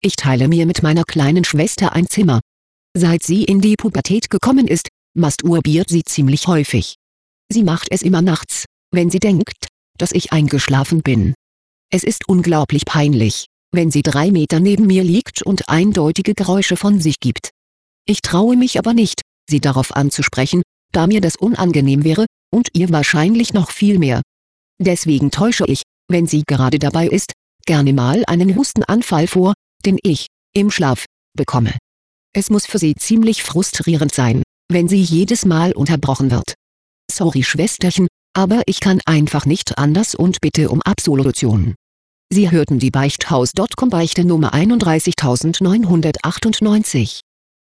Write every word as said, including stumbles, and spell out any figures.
Ich teile mir mit meiner kleinen Schwester ein Zimmer. Seit sie in die Pubertät gekommen ist, masturbiert sie ziemlich häufig. Sie macht es immer nachts, wenn sie denkt, dass ich eingeschlafen bin. Es ist unglaublich peinlich, wenn sie drei Meter neben mir liegt und eindeutige Geräusche von sich gibt. Ich traue mich aber nicht, sie darauf anzusprechen, da mir das unangenehm wäre, und ihr wahrscheinlich noch viel mehr. Deswegen täusche ich, wenn sie gerade dabei ist, gerne mal einen Hustenanfall vor, den ich, im Schlaf, bekomme. Es muss für sie ziemlich frustrierend sein, wenn sie jedes Mal unterbrochen wird. Sorry Schwesterchen, aber ich kann einfach nicht anders und bitte um Absolution. Sie hörten die Beichthaus Punkt com Beichte Nummer einunddreißigtausendneunhundertachtundneunzig.